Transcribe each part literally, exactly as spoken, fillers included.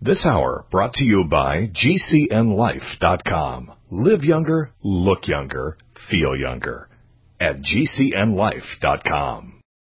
This hour brought to you by G C N life dot com. Live younger, look younger, feel younger at G C N life dot com.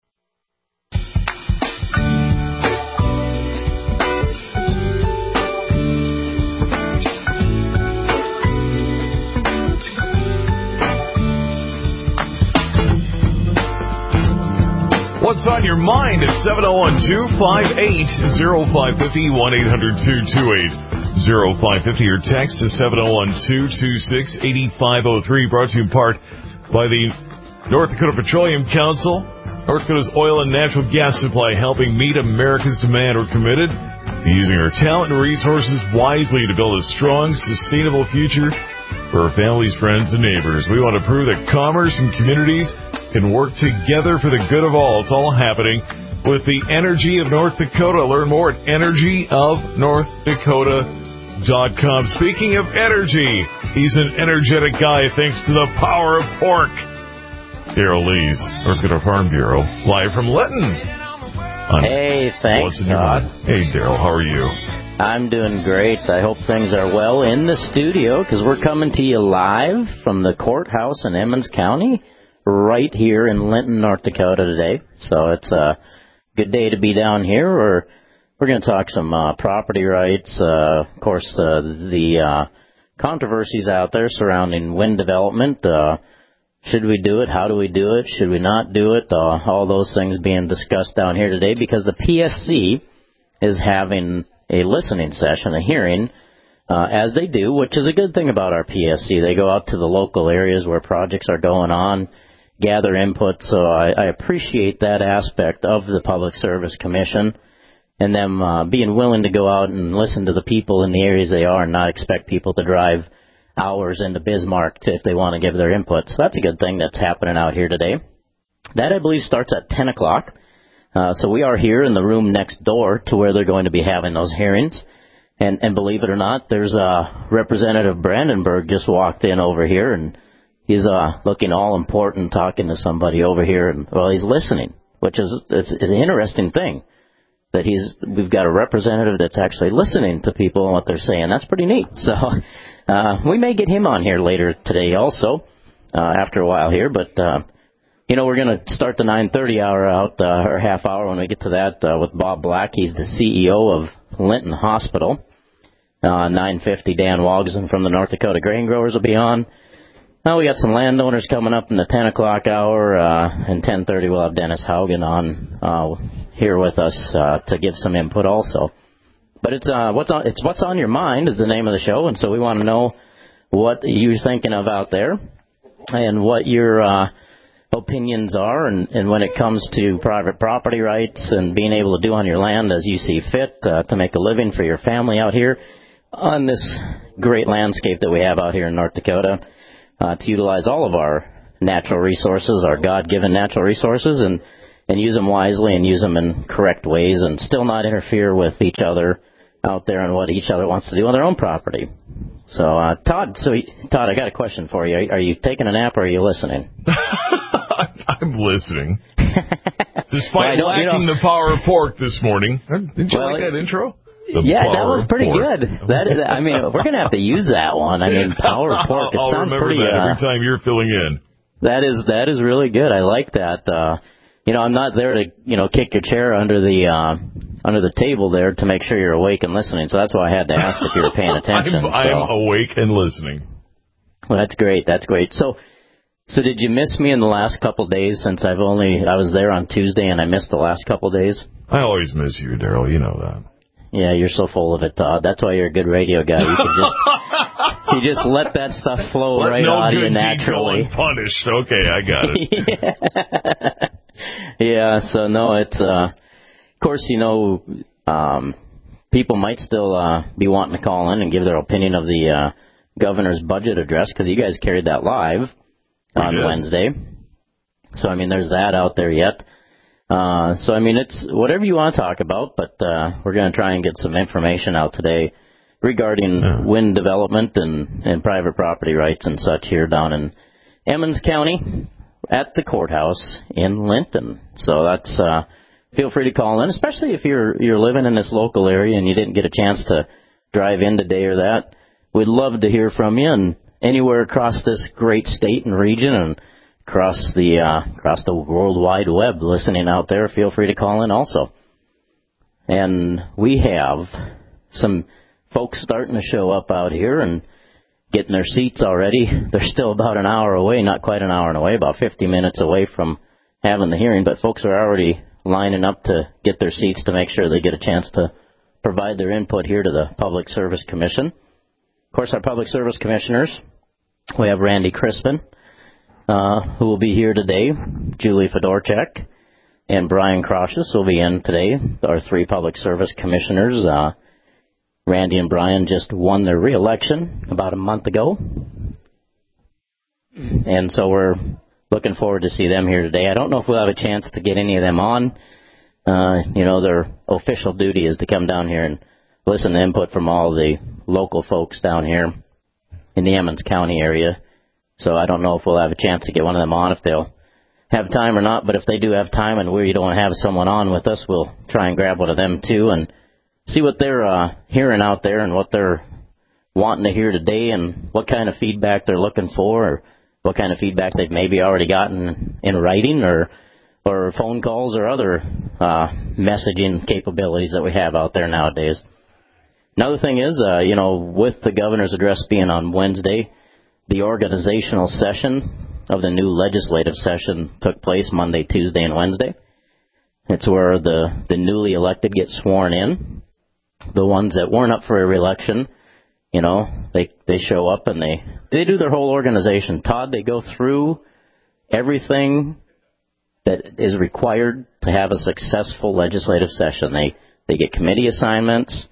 What's on your mind at seven oh one, two five eight, oh five five oh, one eight hundred, two two eight, oh five five oh, or text to seven oh one, two two six, eight five oh three, brought to you in part by the North Dakota Petroleum Council. North Dakota's oil and natural gas supply helping meet America's demand. We're committed to using our talent and resources wisely to build a strong, sustainable future for our families, friends, and neighbors. We want to prove that commerce and communities can work together for the good of all. It's all happening with the Energy of North Dakota. Learn more at energy of north dakota dot com. Speaking of energy, he's an energetic guy thanks to the power of pork. Daryl Lees, North Dakota Farm Bureau, live from Lytton. Hey, thanks, Todd. Hey, Daryl, how are you? I'm doing great. I hope things are well in the studio because we're coming to you live from the courthouse in Emmons County, right here in Lytton, North Dakota today. So it's a good day to be down here. We're, we're going to talk some uh, property rights, uh, of course, uh, the uh, controversies out there surrounding wind development. Uh, should we do it? How do we do it? Should we not do it? Uh, all those things being discussed down here today because the P S C is having a listening session, a hearing, uh, as they do, which is a good thing about our P S C. They go out to the local areas where projects are going on, gather input, so I, I appreciate that aspect of the Public Service Commission and them uh, being willing to go out and listen to the people in the areas they are and not expect people to drive hours into Bismarck to, if they want to give their input. So that's a good thing that's happening out here today. That, I believe, starts at ten o'clock. Uh, so we are here in the room next door to where they're going to be having those hearings. And, and believe it or not, there's uh, Representative Brandenburg just walked in over here, and he's uh, looking all important talking to somebody over here. And, well, he's listening, which is it's, it's an interesting thing, that he's we've got a representative that's actually listening to people and what they're saying. That's pretty neat. So uh, we may get him on here later today also uh, after a while here, but... Uh, You know, we're going to start the nine thirty hour out, uh, or half hour when we get to that, uh, with Bob Black. He's the C E O of Linton Hospital. Uh, nine fifty, Dan Wogson from the North Dakota Grain Growers will be on. Now, we got some landowners coming up in the ten o'clock hour, uh, and ten thirty we'll have Dennis Haugen on, uh, here with us, uh, to give some input also. But it's, uh, what's on, it's What's on Your Mind is the name of the show, and so we want to know what you're thinking of out there and what your, uh, opinions are, and, and when it comes to private property rights and being able to do on your land as you see fit uh, to make a living for your family out here on this great landscape that we have out here in North Dakota, uh, to utilize all of our natural resources, our God-given natural resources, and, and use them wisely and use them in correct ways and still not interfere with each other out there and what each other wants to do on their own property. So, uh, Todd, so Todd, I got a question for you. Are you taking a nap or are you listening? I'm listening. Despite well, lacking you know, the power of pork this morning. Didn't you well, like that intro? The yeah, that was pretty good. That is, I mean, we're going to have to use that one. I mean, power of pork. It I'll sounds remember pretty. that Uh, every time you're filling in. That is that is really good. I like that. Uh, you know, I'm not there to you know kick your chair under the uh, under the table there to make sure you're awake and listening. So that's why I had to ask if you were paying attention. I'm, I'm so. awake and listening. Well, that's great. That's great. So. So did you miss me in the last couple of days since I've only, I was there on Tuesday and I missed the last couple of days? I always miss you, Daryl. You know that. Yeah, you're so full of it, Todd. That's why you're a good radio guy. You can just, you just let that stuff flow let right no out of you good naturally. Deed go unpunished. Okay, I got it. yeah. yeah, so no, it's, uh, of course, you know, um, people might still uh, be wanting to call in and give their opinion of the uh, governor's budget address because you guys carried that live on Wednesday. So, I mean, there's that out there yet. Uh, so, I mean, it's whatever you want to talk about, but uh, we're going to try and get some information out today regarding yeah. wind development and, and private property rights and such here down in Emmons County at the courthouse in Linton. So that's uh, feel free to call in, especially if you're you're living in this local area and you didn't get a chance to drive in today or that. We'd love to hear from you, and anywhere across this great state and region and across the uh, across the World Wide Web listening out there, feel free to call in also. And we have some folks starting to show up out here and getting their seats already. They're still about an hour away, not quite an hour away, about fifty minutes away from having the hearing, but folks are already lining up to get their seats to make sure they get a chance to provide their input here to the Public Service Commission. Of course, our Public Service Commissioners, we have Randy Crispin, uh, who will be here today, Julie Fedorchak, and Brian Crocious will be in today, our three Public Service Commissioners. Uh, Randy and Brian just won their re-election about a month ago, and so we're looking forward to see them here today. I don't know if we'll have a chance to get any of them on. Uh, you know, their official duty is to come down here and listen to input from all the local folks down here in the Emmons County area. So I don't know if we'll have a chance to get one of them on, if they'll have time or not. But if they do have time and we don't have someone on with us, we'll try and grab one of them too and see what they're uh, hearing out there and what they're wanting to hear today and what kind of feedback they're looking for, or what kind of feedback they've maybe already gotten in writing or or phone calls or other uh, messaging capabilities that we have out there nowadays. Another thing is, uh, you know, with the governor's address being on Wednesday, the organizational session of the new legislative session took place Monday, Tuesday, and Wednesday. It's where the, the newly elected get sworn in. The ones that weren't up for a re-election, you know, they they show up and they, they do their whole organization. Todd, they go through everything that is required to have a successful legislative session. They they get committee assignments.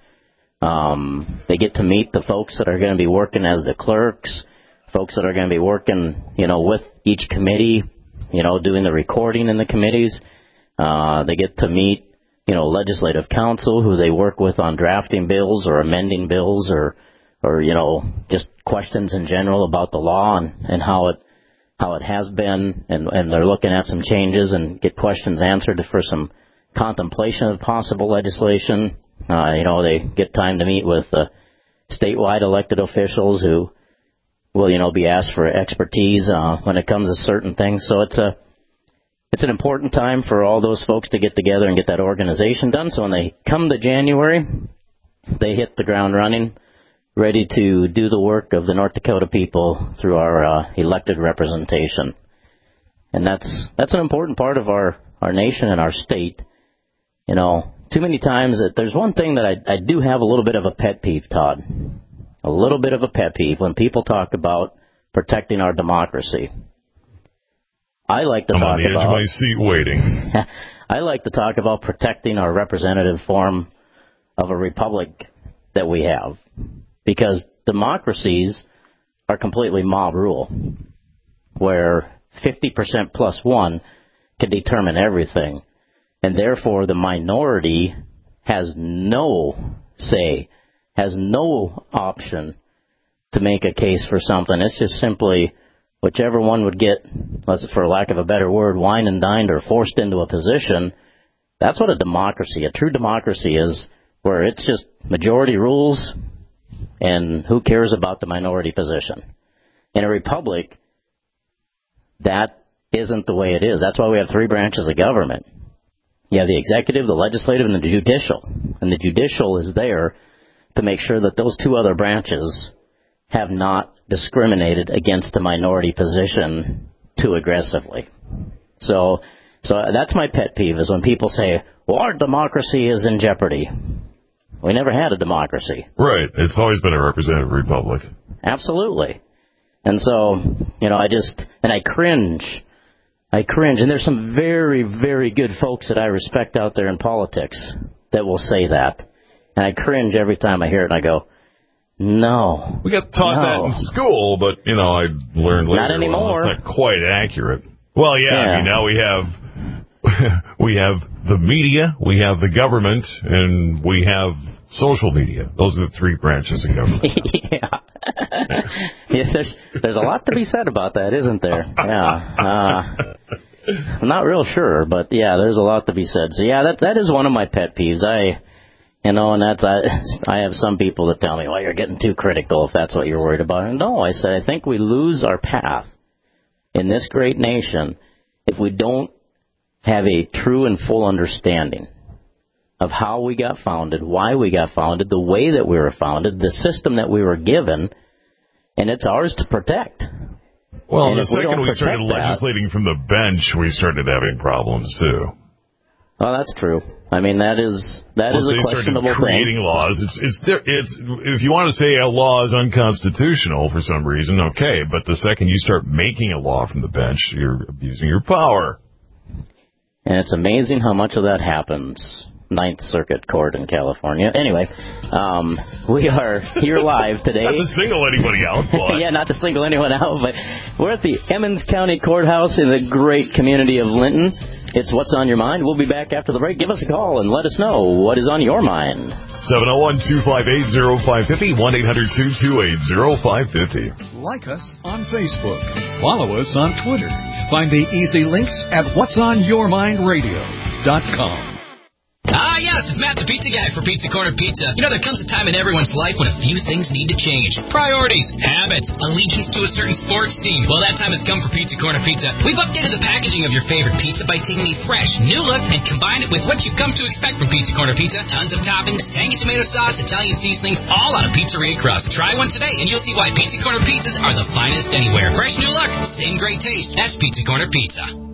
Um, they get to meet the folks that are going to be working as the clerks, folks that are going to be working, you know, with each committee, you know, doing the recording in the committees. Uh, they get to meet, you know, legislative counsel who they work with on drafting bills or amending bills or, or you know, just questions in general about the law and, and how it how it has been, and, and they're looking at some changes and get questions answered for some contemplation of possible legislation. Uh, you know, they get time to meet with uh, statewide elected officials who will, you know, be asked for expertise uh, when it comes to certain things. So it's a it's an important time for all those folks to get together and get that organization done. So when they come to January, they hit the ground running, ready to do the work of the North Dakota people through our uh, elected representation. And that's that's an important part of our, our nation and our state. You know, too many times, that there's one thing that I, I do have a little bit of a pet peeve, Todd. A little bit of a pet peeve when people talk about protecting our democracy. I like to I'm talk on the edge about, of my seat waiting. I like to talk about protecting our representative form of a republic that we have. Because democracies are completely mob rule, where fifty percent plus one can determine everything. And therefore, the minority has no say, has no option to make a case for something. It's just simply whichever one would get, let's, for lack of a better word, wine and dined or forced into a position. That's what a democracy, a true democracy is, where it's just majority rules, and who cares about the minority position? In a republic, that isn't the way it is. That's why we have three branches of government. You have the executive, the legislative, and the judicial. And the judicial is there to make sure that those two other branches have not discriminated against the minority position too aggressively. So, so that's my pet peeve, is when people say, well, our democracy is in jeopardy. We never had a democracy. Right. It's always been a representative republic. Absolutely. And so, you know, I just, and I cringe. I cringe. And there's some very, very good folks that I respect out there in politics that will say that. And I cringe every time I hear it, and I go, no. We got taught no. that in school, but, you know, I learned later. Not anymore. Well, it's not quite accurate. Well, yeah, yeah. I mean, now we have, we have the media, we have the government, and we have social media. Those are the three branches of government. yeah. yeah. There's there's a lot to be said about that, isn't there? Yeah. Uh, I'm not real sure, but yeah, there's a lot to be said. So yeah, that that is one of my pet peeves. I, you know, and that's I. I have some people that tell me, "Well, you're getting too critical if that's what you're worried about." And no, I said I think we lose our path in this great nation if we don't have a true and full understanding of how we got founded, why we got founded, the way that we were founded, the system that we were given, and it's ours to protect. Well, and the second we, we started that, legislating from the bench, we started having problems, too. Well, that's true. I mean, that is that Once is a they questionable started creating thing. laws, it's, it's, it's, if you want to say a law is unconstitutional for some reason, okay, but the second you start making a law from the bench, you're abusing your power. And it's amazing how much of that happens. Ninth Circuit Court in California. Anyway, um, we are here live today. Not to single anybody out, but. Yeah, not to single anyone out, but we're at the Emmons County Courthouse in the great community of Linton. It's What's on Your Mind. We'll be back after the break. Give us a call and let us know what is on your mind. seven oh one, two five eight, oh five five oh, one eight hundred, two two eight, oh five five oh. Like us on Facebook. Follow us on Twitter. Find the easy links at whats on your mind radio dot com. Ah, yes, it's Matt the Pizza Guy for Pizza Corner Pizza. You know, there comes a time in everyone's life when a few things need to change. Priorities, habits, allegiance to a certain sports team. Well, that time has come for Pizza Corner Pizza. We've updated the packaging of your favorite pizza by taking a fresh, new look and combined it with what you've come to expect from Pizza Corner Pizza. Tons of toppings, tangy tomato sauce, Italian seasonings, all on a pizzeria crust. Try one today and you'll see why Pizza Corner Pizzas are the finest anywhere. Fresh new look, same great taste. That's Pizza Corner Pizza.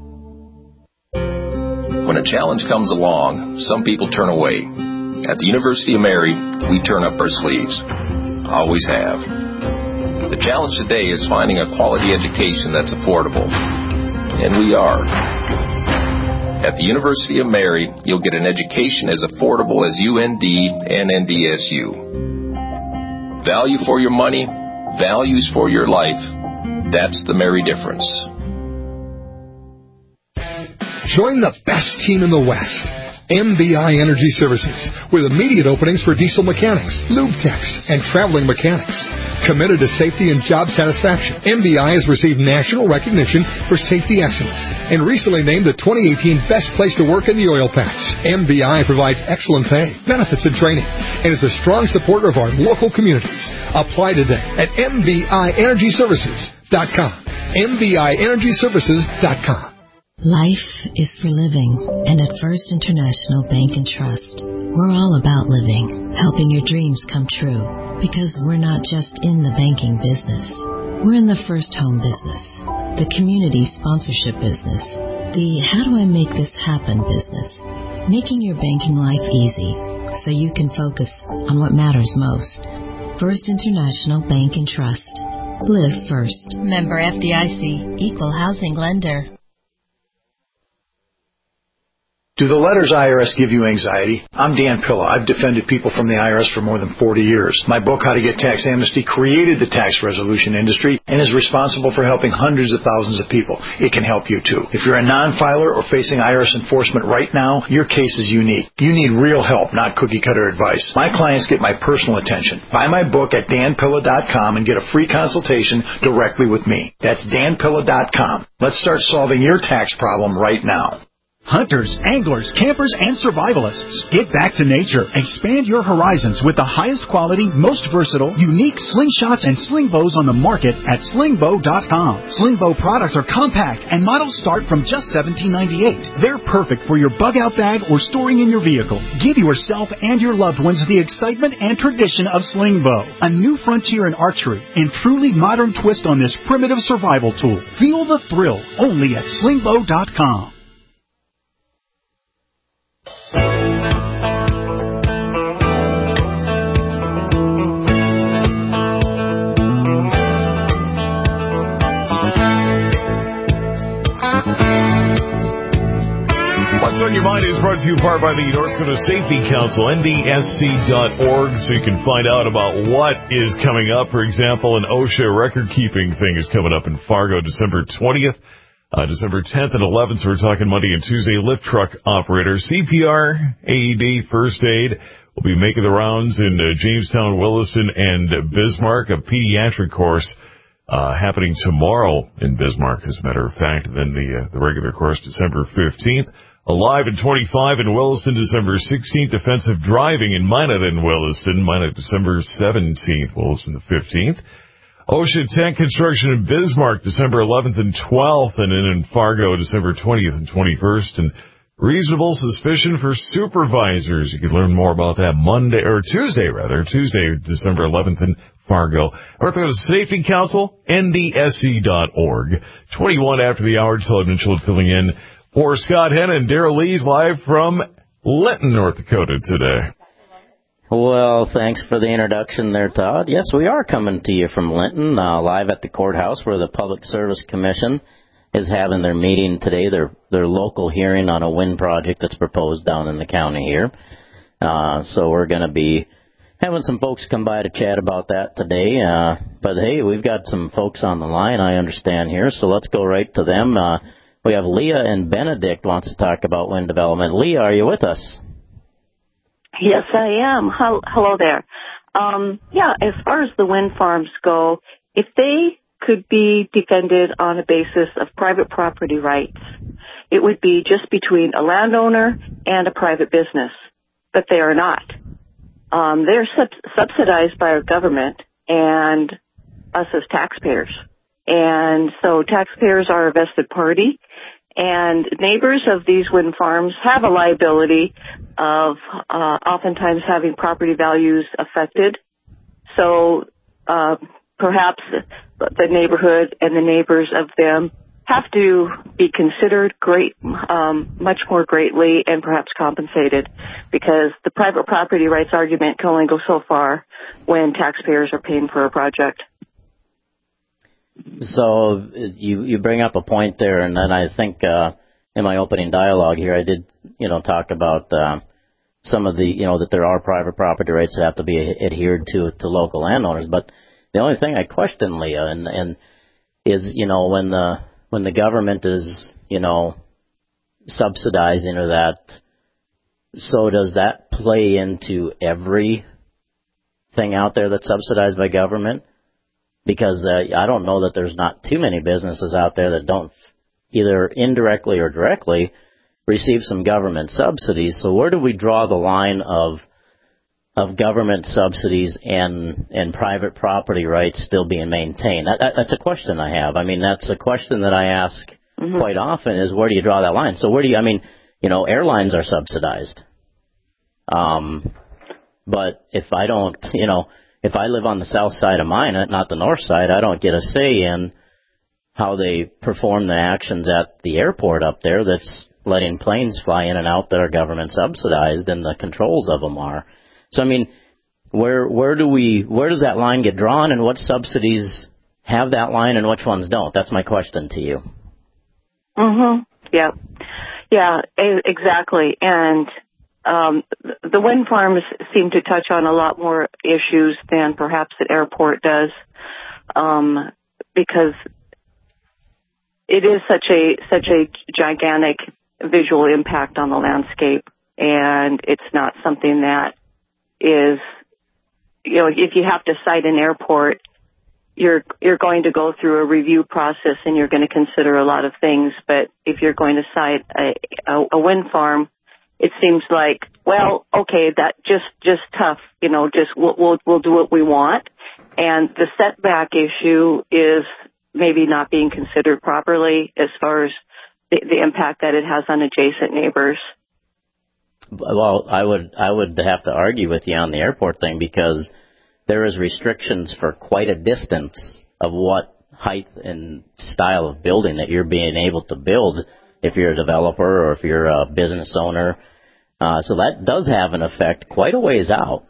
When a challenge comes along, some people turn away. At the University of Mary, we turn up our sleeves. Always have. The challenge today is finding a quality education that's affordable. And we are. At the University of Mary, you'll get an education as affordable as U N D and N D S U. Value for your money, values for your life. That's the Mary difference. Join the best team in the West, M B I Energy Services, with immediate openings for diesel mechanics, lube techs, and traveling mechanics. Committed to safety and job satisfaction, M B I has received national recognition for safety excellence and recently named the twenty eighteen Best Place to Work in the Oil Patch. M B I provides excellent pay, benefits, and training, and is a strong supporter of our local communities. Apply today at M B I Energy Services dot com. M B I Energy Services dot com. Life is for living, and at First International Bank and Trust, we're all about living, helping your dreams come true, because we're not just in the banking business. We're in the first home business, the community sponsorship business, the how do I make this happen business, making your banking life easy so you can focus on what matters most. First International Bank and Trust. Live first. Member F D I C, Equal Housing Lender. Do the letters I R S give you anxiety? I'm Dan Pilla. I've defended people from the I R S for more than forty years. My book, How to Get Tax Amnesty, created the tax resolution industry and is responsible for helping hundreds of thousands of people. It can help you, too. If you're a non-filer or facing I R S enforcement right now, your case is unique. You need real help, not cookie-cutter advice. My clients get my personal attention. Buy my book at dan pilla dot com and get a free consultation directly with me. That's dan pilla dot com. Let's start solving your tax problem right now. Hunters, anglers, campers, and survivalists. Get back to nature. Expand your horizons with the highest quality, most versatile, unique slingshots and sling bows on the market at sling bow dot com. Sling bow products are compact and models start from just seventeen ninety-eight. They're perfect for your bug-out bag or storing in your vehicle. Give yourself and your loved ones the excitement and tradition of sling bow. A new frontier in archery and truly modern twist on this primitive survival tool. Feel the thrill only at sling bow dot com. What's on Your Mind is brought to you in part by the North Dakota Safety Council, N D S C dot org, so you can find out about what is coming up. For example, an OSHA record-keeping thing is coming up in Fargo, December twentieth, uh, December tenth and eleventh, so we're talking Monday and Tuesday. Lift truck operator, C P R, A E D, first aid will be making the rounds in uh, Jamestown, Williston, and Bismarck. A pediatric course uh, happening tomorrow in Bismarck, as a matter of fact. And then the, uh, the regular course, December fifteenth. Alive in twenty-five in Williston, December sixteenth. Defensive Driving in Minot in Williston, Minot, December seventeenth. Williston the fifteenth. Ocean Tank Construction in Bismarck, December eleventh and twelfth. And then in Fargo, December twentieth and twenty-first. And Reasonable Suspicion for Supervisors. You can learn more about that Monday, or Tuesday rather, Tuesday, December eleventh in Fargo. North Dakota Safety Council, N D S C dot org. twenty-one after the hour, Todd Mitchell filling in for Scott Henn and Daryl Lees live from Linton, North Dakota today. Well, thanks for the introduction there, Todd. Yes, we are coming to you from Linton, uh, live at the courthouse where the Public Service Commission is having their meeting today, their their local hearing on a wind project that's proposed down in the county here. Uh, so we're going to be having some folks come by to chat about that today. Uh, but, hey, we've got some folks on the line, I understand, here, so let's go right to them. Uh, we have Leah and Benedict wants to talk about wind development. Leah, are you with us? Yes, I am. Hello there. Um, yeah, as far as the wind farms go, if they could be defended on a basis of private property rights, it would be just between a landowner and a private business, but they are not. Um, they're sub- subsidized by our government and us as taxpayers. And so taxpayers are a vested party, and neighbors of these wind farms have a liability of uh, oftentimes having property values affected. So uh, perhaps the neighborhood and the neighbors of them have to be considered great, um, much more greatly and perhaps compensated, because the private property rights argument can only go so far when taxpayers are paying for a project. So you you bring up a point there, and then I think uh, in my opening dialogue here, I did you know talk about uh, some of the you know that there are private property rights that have to be adhered to to local landowners. But the only thing I question, Leah, and, and is you know when the when the government is you know subsidizing or that, so does that play into every thing out there that's subsidized by government? Because uh, I don't know that there's not too many businesses out there that don't either indirectly or directly receive some government subsidies. So where do we draw the line of of government subsidies and and private property rights still being maintained? That, that, that's a question I have. I mean, that's a question that I ask mm-hmm. quite often is where do you draw that line? So where do you, I mean, you know, airlines are subsidized. Um, but if I don't, you know, if I live on the south side of Minot, not the north side, I don't get a say in how they perform the actions at the airport up there that's letting planes fly in and out that are government subsidized and the controls of them are. So, I mean, where where do we where does that line get drawn, and what subsidies have that line and which ones don't? That's my question to you. Mhm. Yeah. Yeah, exactly. And Um, the wind farms seem to touch on a lot more issues than perhaps the airport does, um, because it is such a such a gigantic visual impact on the landscape, and it's not something that is, you know, if you have to site an airport, you're you're going to go through a review process and you're going to consider a lot of things. But if you're going to site a, a, a wind farm, it seems like, well, okay, that just, just tough, you know, just we'll, we'll, we'll do what we want. And the setback issue is maybe not being considered properly as far as the, the impact that it has on adjacent neighbors. Well, I would, I would have to argue with you on the airport thing, because there is restrictions for quite a distance of what height and style of building that you're being able to build if you're a developer or if you're a business owner. Uh, so that does have an effect quite a ways out,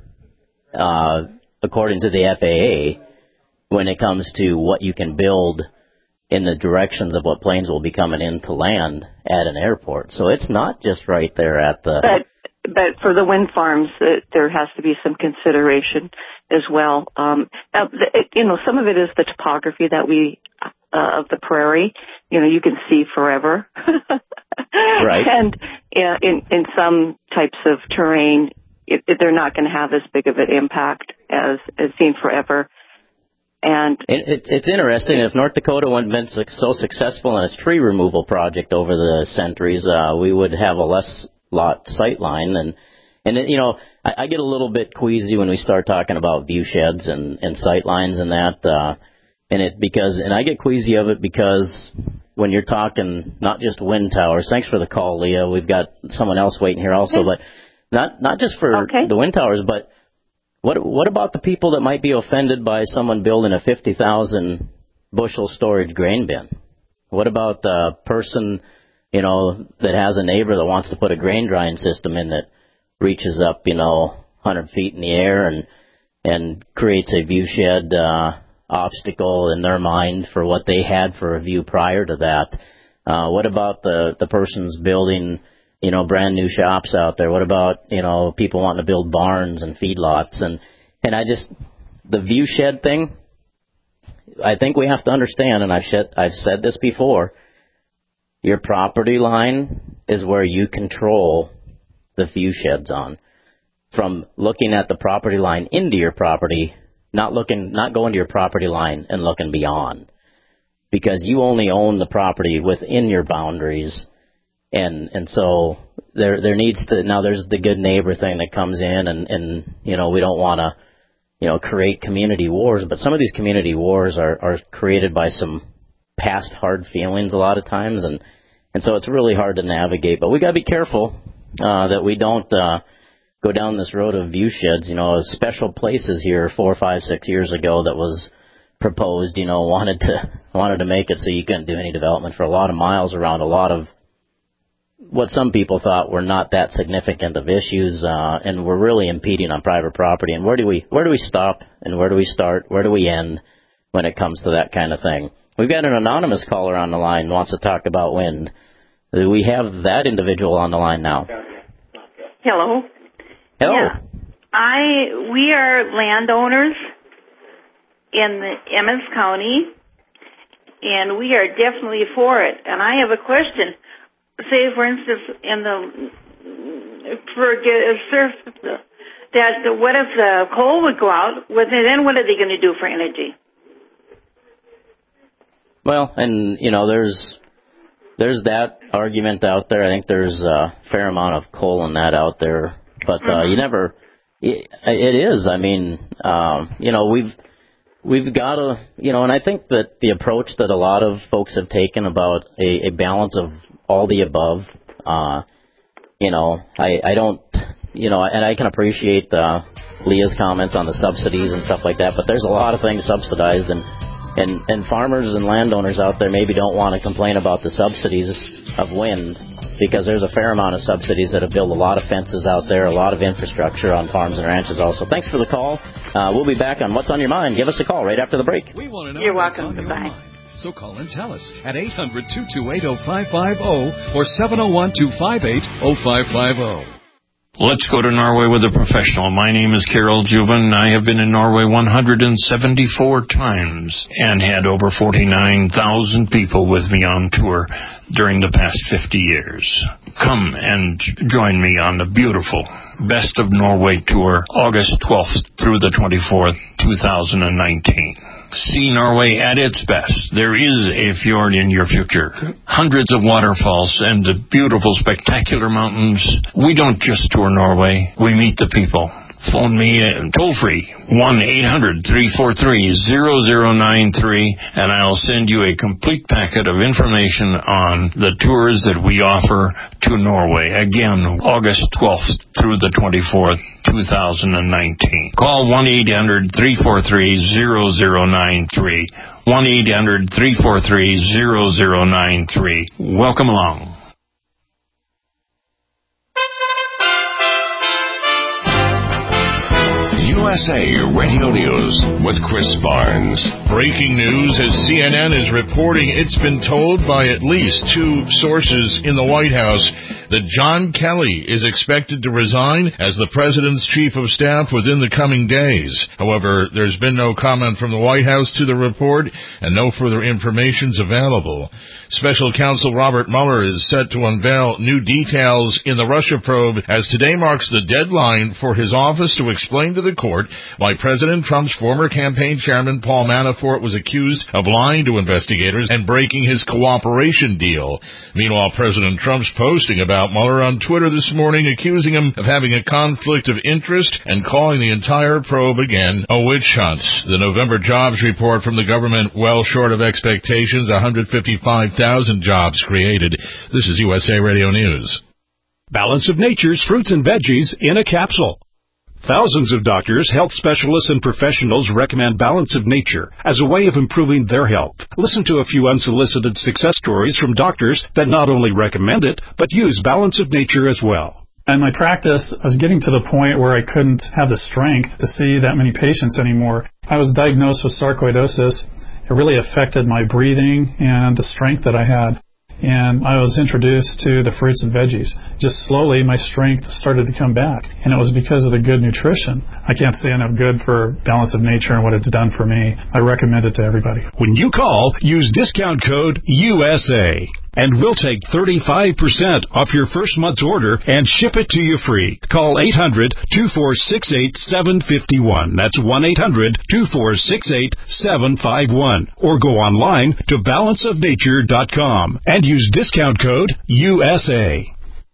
uh, according to the F A A, when it comes to what you can build in the directions of what planes will be coming in to land at an airport. So it's not just right there at the... But, but for the wind farms, it, there has to be some consideration as well. Um, now, it, you know, some of it is the topography that we... Uh, of the prairie, you know, you can see forever. Right. And uh, in in some types of terrain, it, it, they're not going to have as big of an impact as, as seen forever. And it, it, it's interesting. If North Dakota hadn't been so successful in its tree removal project over the centuries, uh, we would have a less lot sight line. And, and it, you know, I, I get a little bit queasy when we start talking about view sheds and, and sight lines and that. Uh, and it because and I get queasy of it because when you're talking not just wind towers. Thanks for the call, Leah. We've got someone else waiting here also, okay. but not not just for okay. the wind towers, but What what about the people that might be offended by someone building a fifty thousand bushel storage grain bin? What about the person, you know, that has a neighbor that wants to put a grain drying system in that reaches up, you know, one hundred feet in the air and and creates a view shed uh, obstacle in their mind for what they had for a view prior to that? Uh, what about the the person's building, you know, brand new shops out there? What about, you know, people wanting to build barns and feedlots? And, and I just, the view shed thing, I think we have to understand, and I've, shed, I've said this before, your property line is where you control the view sheds on. From looking at the property line into your property, not looking, not going to your property line and looking beyond. Because you only own the property within your boundaries. And and so there there needs to now there's the good neighbor thing that comes in and, and you know we don't want to you know create community wars, but some of these community wars are, are created by some past hard feelings a lot of times, and and so it's really hard to navigate. But we got to be careful uh, that we don't uh, go down this road of view sheds. You know, special places here four, five, six years ago that was proposed. You know, wanted to wanted to make it so you couldn't do any development for a lot of miles around a lot of what some people thought were not that significant of issues, uh, and were really impeding on private property. And where do we where do we stop and where do we start? Where do we end when it comes to that kind of thing? We've got an anonymous caller on the line who wants to talk about wind. Do we have that individual on the line now? Hello. Hello. Yeah. I we are landowners in the Emmons County, and we are definitely for it. And I have a question. Say, for instance, in the for surf that what if the coal would go out? Well, then what are they going to do for energy? Well, and you know, there's there's that argument out there. I think there's a fair amount of coal in that out there, but uh, mm-hmm. you never. It, it is. I mean, um, you know, we've we've got to, you know, and I think that the approach that a lot of folks have taken about a, a balance of all the above, uh, you know, I, I don't, you know, and I can appreciate uh, Leah's comments on the subsidies and stuff like that, but there's a lot of things subsidized, and, and, and farmers and landowners out there maybe don't want to complain about the subsidies of wind, because there's a fair amount of subsidies that have built a lot of fences out there, a lot of infrastructure on farms and ranches also. Thanks for the call. Uh, we'll be back on What's on Your Mind. Give us a call right after the break. We want to know You're what's welcome. on your Goodbye. mind. So call and tell us at eight hundred, two two eight, oh five five oh or seven oh one, two five eight, oh five five oh. Let's go to Norway with a professional. My name is Carol Juven. I have been in Norway one hundred seventy-four times and had over forty-nine thousand people with me on tour during the past fifty years. Come and join me on the beautiful Best of Norway tour, August twelfth through the twenty-fourth, two thousand nineteen. See Norway at its best. There is a fjord in your future. Hundreds of waterfalls and the beautiful, spectacular mountains. We don't just tour Norway. We meet the people. Phone me uh, toll free, one eight hundred, three four three, zero zero nine three, and I'll send you a complete packet of information on the tours that we offer to Norway. Again, August twelfth through the twenty-fourth, two thousand nineteen. Call one eight hundred, three four three, zero zero nine three, one eight hundred, three four three, zero zero nine three. Welcome along. U S A Radio News with Chris Barnes. Breaking news as C N N is reporting it's been told by at least two sources in the White House that John Kelly is expected to resign as the president's chief of staff within the coming days. However, there's been no comment from the White House to the report, and no further information is available. Special counsel Robert Mueller is set to unveil new details in the Russia probe as today marks the deadline for his office to explain to the court why President Trump's former campaign chairman Paul Manafort was accused of lying to investigators and breaking his cooperation deal. Meanwhile, President Trump's posting about Mueller on Twitter this morning, accusing him of having a conflict of interest and calling the entire probe again a witch hunt. The November jobs report from the government well short of expectations, one hundred fifty-five thousand jobs created. This is U S A Radio News. Balance of Nature's fruits and veggies in a capsule. Thousands of doctors, health specialists, and professionals recommend Balance of Nature as a way of improving their health. Listen to a few unsolicited success stories from doctors that not only recommend it, but use Balance of Nature as well. In my practice, I was getting to the point where I couldn't have the strength to see that many patients anymore. I was diagnosed with sarcoidosis. It really affected my breathing and the strength that I had. And I was introduced to the fruits and veggies. Just slowly, my strength started to come back. And it was because of the good nutrition. I can't say enough good for Balance of Nature and what it's done for me. I recommend it to everybody. When you call, use discount code U S A. And we'll take thirty-five percent off your first month's order and ship it to you free. Call eight hundred, two four six eight, seven five one. That's one eight hundred, two four six eight, seven five one. Or go online to balance of nature dot com and use discount code U S A.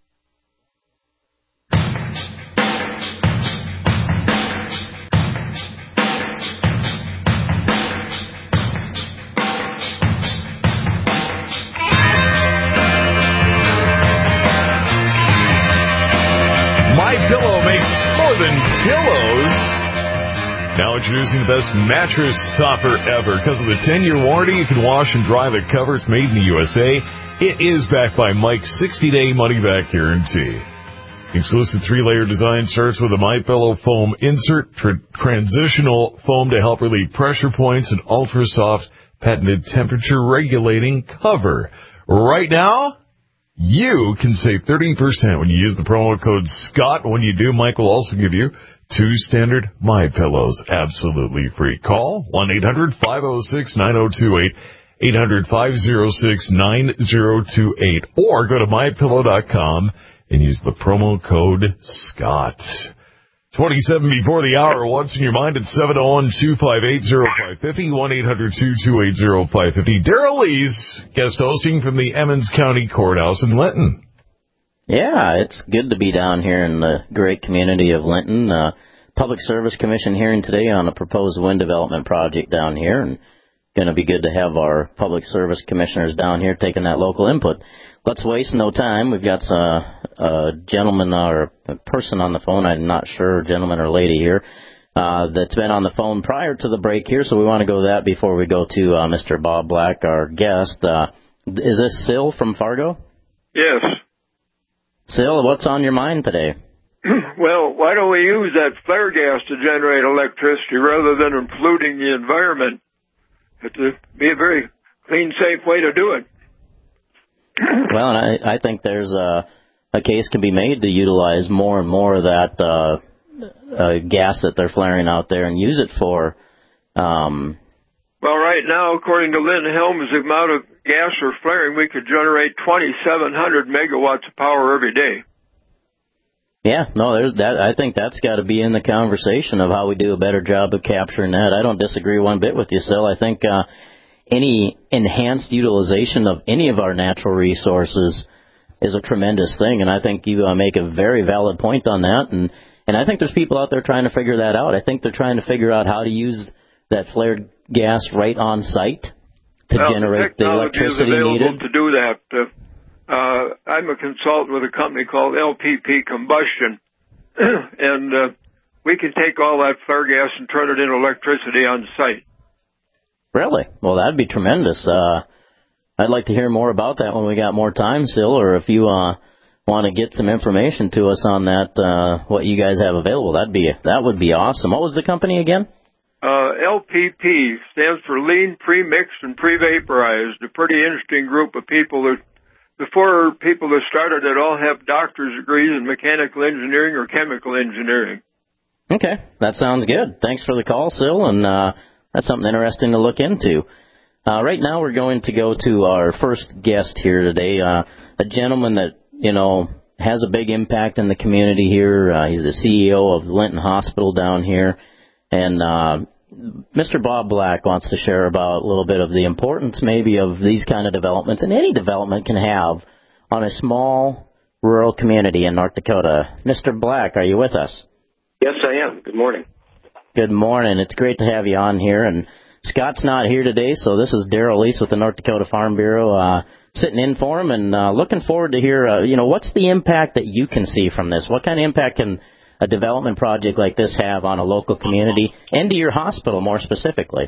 MyPillow makes more than pillows. Now introducing the best mattress topper ever. Because of the ten-year warranty, you can wash and dry the cover. It's made in the U S A. It is backed by Mike's sixty-day money-back guarantee. Exclusive three-layer design starts with a MyPillow foam insert, tra- transitional foam to help relieve pressure points, and ultra-soft patented temperature-regulating cover. Right now, you can save thirty percent when you use the promo code Scott. When you do, Mike will also give you two standard MyPillows absolutely free. Call one eight hundred, five oh six, nine oh two eight, eight hundred, five oh six, nine oh two eight, or go to my pillow dot com and use the promo code Scott. twenty-seven before the hour. What's in your mind at seven oh one, two five eight, oh five five oh, one eight hundred, two two eight, oh five five oh. Daryl Lee's guest hosting from the Emmons County Courthouse in Linton. Yeah, it's good to be down here in the great community of Linton. Uh, Public Service Commission hearing today on a proposed wind development project down here, and going to be good to have our Public Service Commissioners down here taking that local input. Let's waste no time. We've got a, a gentleman or a person on the phone, I'm not sure, gentleman or lady here, uh, that's been on the phone prior to the break here, so we want to go to that before we go to uh, Mister Bob Black, our guest. Uh, is this Sil from Fargo? Yes. Sil, what's on your mind today? Well, why don't we use that flare gas to generate electricity rather than polluting the environment? It would be a very clean, safe way to do it. Well, and I, I think there's a, a case can be made to utilize more and more of that uh, uh, gas that they're flaring out there and use it for. Um, well, right now, according to Lynn Helms, the amount of gas we're flaring, we could generate twenty-seven hundred megawatts of power every day. Yeah, no, there's that. I think that's got to be in the conversation of how we do a better job of capturing that. I don't disagree one bit with you, Sil. I think uh, any enhanced utilization of any of our natural resources is a tremendous thing, and I think you uh, make a very valid point on that. And, and I think there's people out there trying to figure that out. I think they're trying to figure out how to use that flared gas right on site to well, generate the, the electricity is available needed. To do that. Uh, Uh, I'm a consultant with a company called L P P Combustion, and uh, we can take all that flare gas and turn it into electricity on site. Really? Well, that'd be tremendous. Uh, I'd like to hear more about that when we got more time, Sil, or if you uh, want to get some information to us on that, uh, what you guys have available. That'd be that would be awesome. What was the company again? Uh, L P P stands for Lean, Pre-Mixed, and Pre-Vaporized. A pretty interesting group of people that the four people that started it all have doctor's degrees in mechanical engineering or chemical engineering. Okay, that sounds good. Thanks for the call, Sil, and uh, that's something interesting to look into. Uh, right now we're going to go to our first guest here today, uh, a gentleman that, you know, has a big impact in the community here. Uh, he's the C E O of Linton Hospital down here, and uh, Mister Bob Black wants to share about a little bit of the importance maybe of these kind of developments, and any development can have on a small rural community in North Dakota. Mister Black, are you with us? Yes, I am. Good morning. Good morning. It's great to have you on here. And Scott's not here today, so this is Darrell Lease with the North Dakota Farm Bureau uh, sitting in for him, and uh, looking forward to hear, uh, you know, what's the impact that you can see from this? What kind of impact can a development project like this have on a local community and to your hospital more specifically?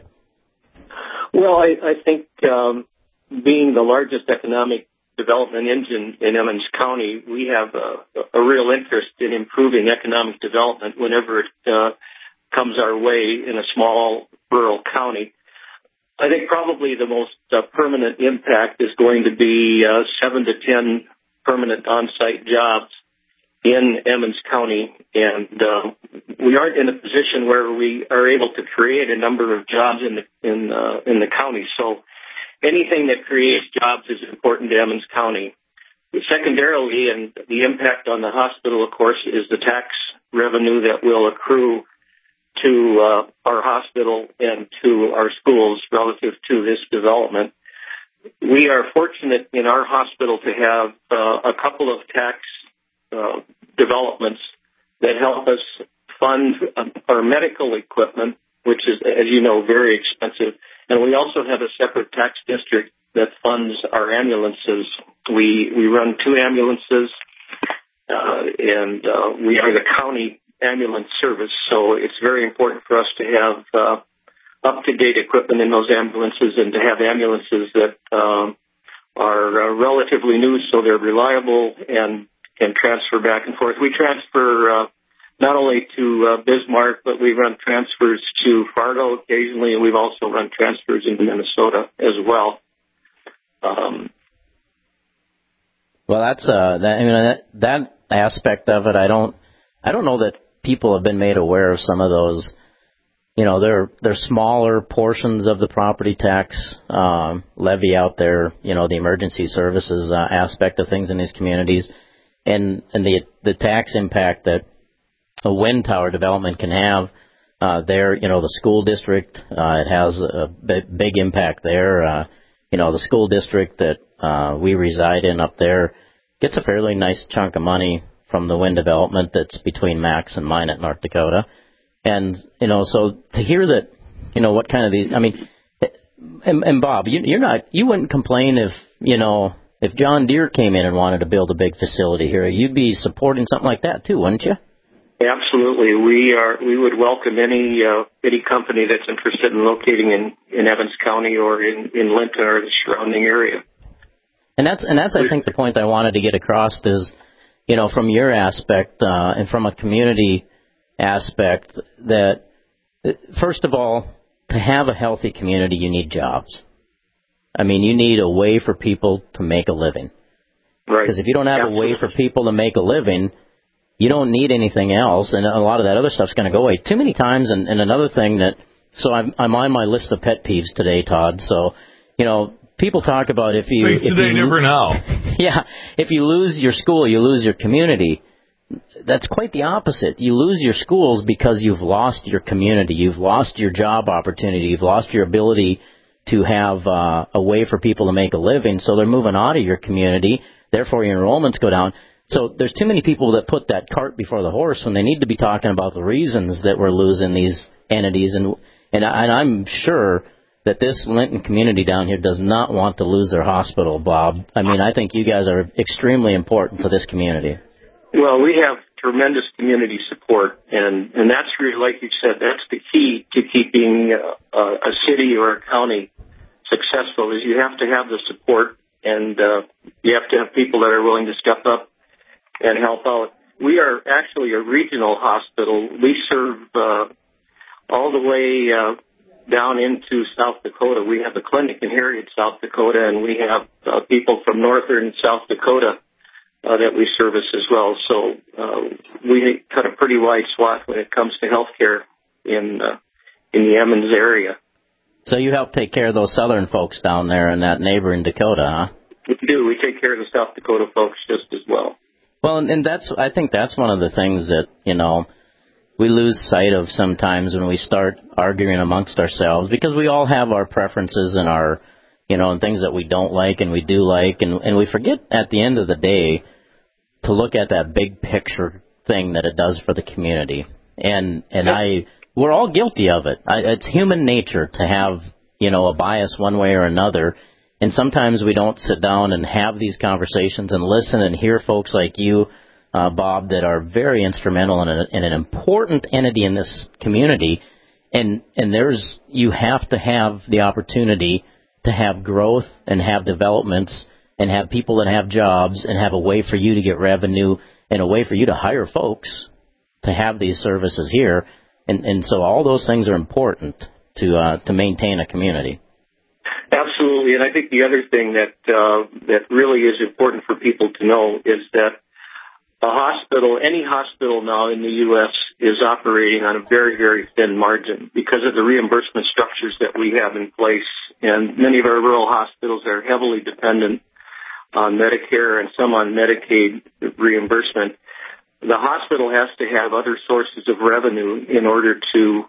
Well, I, I think um, being the largest economic development engine in Emmons County, we have a, a real interest in improving economic development whenever it uh, comes our way in a small rural county. I think probably the most uh, permanent impact is going to be uh, seven to ten permanent on-site jobs in Emmons County, and uh, we aren't in a position where we are able to create a number of jobs in the in uh, in the county. So anything that creates jobs is important to Emmons County. Secondarily, and the impact on the hospital, of course, is the tax revenue that will accrue to uh, our hospital and to our schools relative to this development. We are fortunate in our hospital to have uh, a couple of tax uh, developments that help us fund uh, our medical equipment, which is, as you know, very expensive. And we also have a separate tax district that funds our ambulances. We we run two ambulances, uh, and uh, we are the county ambulance service, so it's very important for us to have uh, up-to-date equipment in those ambulances and to have ambulances that um, are uh, relatively new so they're reliable and can transfer back and forth. We transfer uh, not only to uh, Bismarck, but we run transfers to Fargo occasionally, and we've also run transfers into Minnesota as well. Um, well, that's uh, that, I mean that, that aspect of it. I don't, I don't know that people have been made aware of some of those. You know, they're they're smaller portions of the property tax um, levy out there. You know, the emergency services uh, aspect of things in these communities, and and the the tax impact that a wind tower development can have uh, there. You know, the school district, uh, it has a big, big impact there. Uh, you know, the school district that uh, we reside in up there gets a fairly nice chunk of money from the wind development that's between Max and mine at North Dakota. And, you know, so to hear that, you know, what kind of these, I mean, and, and Bob, you, you're not, you wouldn't complain if, you know, if John Deere came in and wanted to build a big facility here. You'd be supporting something like that too, wouldn't you? Absolutely. We are, we would welcome any, uh, any company that's interested in locating in, in Evans County or in, in Linton or the surrounding area. And that's, and that's, I think, the point I wanted to get across is, you know, from your aspect uh, and from a community aspect, that, first of all, to have a healthy community, you need jobs. I mean, you need a way for people to make a living. Right. Because if you don't have Absolutely. a way for people to make a living, you don't need anything else, and a lot of that other stuff's going to go away. Too many times, and, and another thing that, so I'm, I'm on my list of pet peeves today, Todd, so, you know, people talk about if you... Things if today, you, never now. Yeah, if you lose your school, you lose your community. That's quite the opposite. You lose your schools because you've lost your community. You've lost your job opportunity. You've lost your ability to have uh, a way for people to make a living, so they're moving out of your community. Therefore, your enrollments go down. So there's too many people that put that cart before the horse when they need to be talking about the reasons that we're losing these entities. And, and, I, and I'm sure that this Linton community down here does not want to lose their hospital, Bob. I mean, I think you guys are extremely important to this community. Well, we have tremendous community support, and, and that's really, like you said, that's the key to keeping uh, a city or a county successful, is you have to have the support, and uh, you have to have people that are willing to step up and help out. We are actually a regional hospital. We serve uh, all the way uh, down into South Dakota. We have a clinic in Harriet, South Dakota, and we have uh, people from northern South Dakota uh, that we service as well. So uh, we cut a pretty wide swath when it comes to healthcare in uh, in the Emmons area. So you help take care of those southern folks down there in that neighboring Dakota, huh? We do. We take care of the South Dakota folks just as well. Well, and, and that's I think that's one of the things that, you know, we lose sight of sometimes when we start arguing amongst ourselves, because we all have our preferences and our, you know, and things that we don't like and we do like, and, and we forget at the end of the day to look at that big picture thing that it does for the community. And and I, we're all guilty of it. I, it's human nature to have, you know, a bias one way or another. And sometimes we don't sit down and have these conversations and listen and hear folks like you, uh, Bob, that are very instrumental in, a, in an important entity in this community. And and there's you have to have the opportunity to have growth and have developments and have people that have jobs and have a way for you to get revenue and a way for you to hire folks to have these services here. And, and so all those things are important to uh, to maintain a community. Absolutely, and I think the other thing that uh, that really is important for people to know is that a hospital, any hospital now in the U S is operating on a very, very thin margin because of the reimbursement structures that we have in place. And many of our rural hospitals are heavily dependent on Medicare and some on Medicaid reimbursement. The hospital has to have other sources of revenue in order to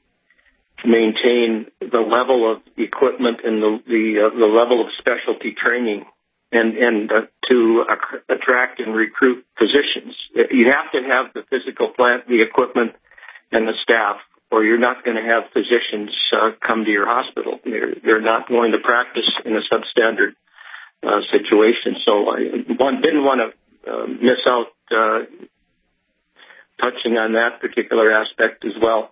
maintain the level of equipment and the the, uh, the level of specialty training and, and uh, to uh, attract and recruit physicians. You have to have the physical plant, the equipment, and the staff, or you're not going to have physicians uh, come to your hospital. They're, they're not going to practice in a substandard uh, situation. So I one, didn't want to uh, miss out uh, touching on that particular aspect as well.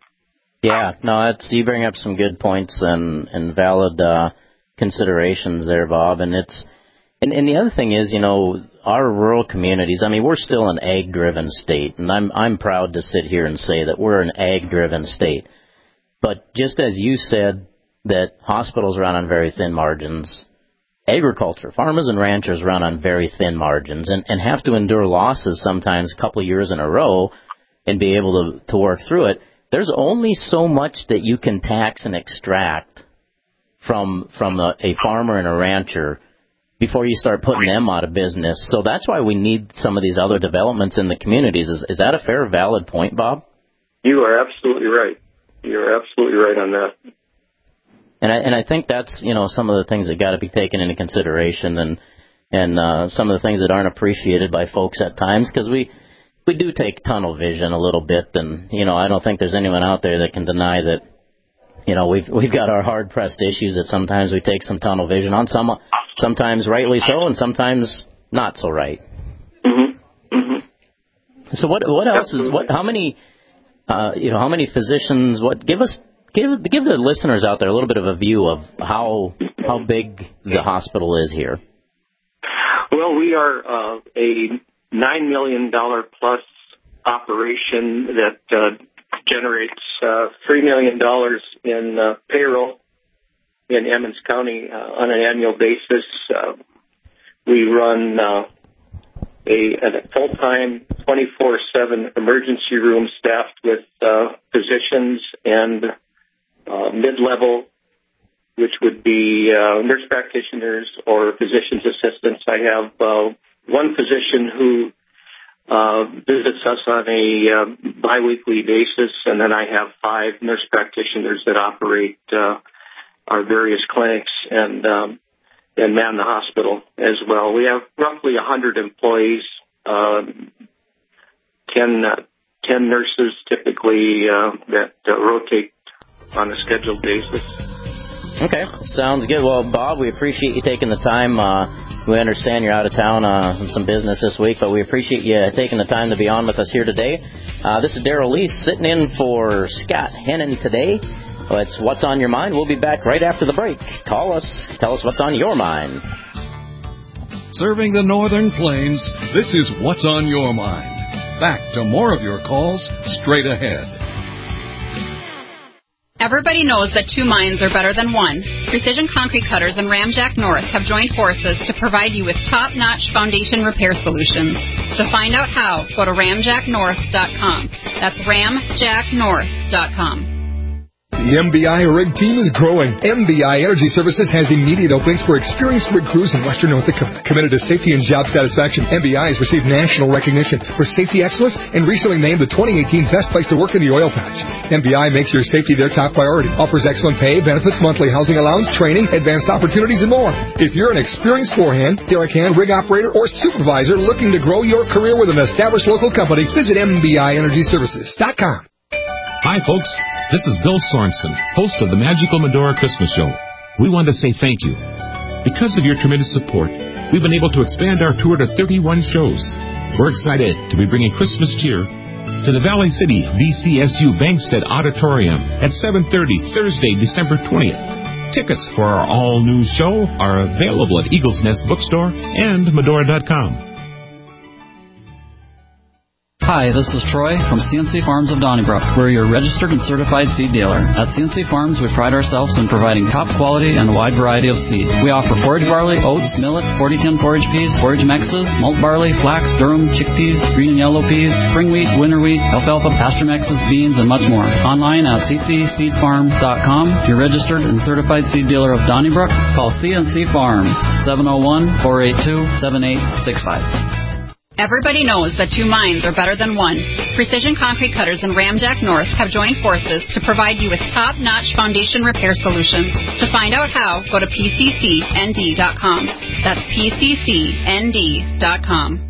Yeah, no, that's, you bring up some good points and, and valid uh, considerations there, Bob. And it's and, and the other thing is, you know, our rural communities. I mean, we're still an ag-driven state, and I'm I'm proud to sit here and say that we're an ag-driven state. But just as you said that hospitals run on very thin margins, agriculture, farmers and ranchers run on very thin margins and, and have to endure losses sometimes a couple of years in a row and be able to, to work through it. There's only so much that you can tax and extract from from a, a farmer and a rancher before you start putting them out of business. So that's why we need some of these other developments in the communities. Is, is that a fair, valid point, Bob? You are absolutely right. You're absolutely right on that. And I, and I think that's, you know, some of the things that got to be taken into consideration, and and uh, some of the things that aren't appreciated by folks at times, because we, we do take tunnel vision a little bit. And, you know, I don't think there's anyone out there that can deny that, you know, we've we've got our hard-pressed issues that sometimes we take some tunnel vision on, some sometimes rightly so and sometimes not so right. Mm-hmm. Mm-hmm. So what what else is, what, how many, uh, you know, how many physicians, what, give us, give give the listeners out there a little bit of a view of how how big the hospital is here. Well, we are uh, a nine million dollars plus operation that uh, generates uh, three million dollars in uh, payroll in Emmons County uh, on an annual basis. Uh, we run uh, a, a full-time twenty-four seven emergency room staffed with uh, physicians and uh, mid-level, which would be uh, nurse practitioners or physician's assistants. I have uh, one physician who uh, visits us on a uh, biweekly basis, and then I have five nurse practitioners that operate uh, our various clinics and um, and man the hospital as well. We have roughly one hundred employees, uh, ten, uh, ten nurses typically uh, that uh, rotate on a scheduled basis. Okay, sounds good. Well, Bob, we appreciate you taking the time. Uh, we understand you're out of town uh, on some business this week, but we appreciate you taking the time to be on with us here today. Uh, this is Darrell Lease sitting in for Scott Hennon today. Well, it's What's on Your Mind. We'll be back right after the break. Call us. Tell us what's on your mind. Serving the Northern Plains, this is What's on Your Mind. Back to more of your calls straight ahead. Everybody knows that two minds are better than one. Precision Concrete Cutters and Ramjack North have joined forces to provide you with top-notch foundation repair solutions. To find out how, go to ramjack north dot com. That's ramjack north dot com. The M B I rig team is growing. M B I Energy Services has immediate openings for experienced rig crews in western North Dakota. Committed to safety and job satisfaction, M B I has received national recognition for safety excellence and recently named the twenty eighteen Best Place to Work in the oil patch. M B I makes your safety their top priority. Offers excellent pay, benefits, monthly housing allowance, training, advanced opportunities, and more. If you're an experienced forehand, derrick hand, rig operator, or supervisor looking to grow your career with an established local company, visit M B I Energy Services dot com. Hi, folks. This is Bill Sorensen, host of the Magical Medora Christmas Show. We want to say thank you. Because of your tremendous support, we've been able to expand our tour to thirty-one shows. We're excited to be bringing Christmas cheer to the Valley City V C S U Bankstead Auditorium at seven thirty Thursday, December twentieth. Tickets for our all-new show are available at Eagles Nest Bookstore and Medora dot com. Hi, this is Troy from C N C Farms of Donnybrook. We're your registered and certified seed dealer. At C N C Farms, we pride ourselves in providing top quality and a wide variety of seed. We offer forage barley, oats, millet, forty ten forage peas, forage mixes, malt barley, flax, durum, chickpeas, green and yellow peas, spring wheat, winter wheat, alfalfa, pasture mixes, beans, and much more. Online at c c seed farm dot com. Your registered and certified seed dealer of Donnybrook. Call C N C Farms, seven oh one, four eight two, seven eight six five. Everybody knows that two minds are better than one. Precision Concrete Cutters and Ramjack North have joined forces to provide you with top-notch foundation repair solutions. To find out how, go to p c c n d dot com. That's p c c n d dot com.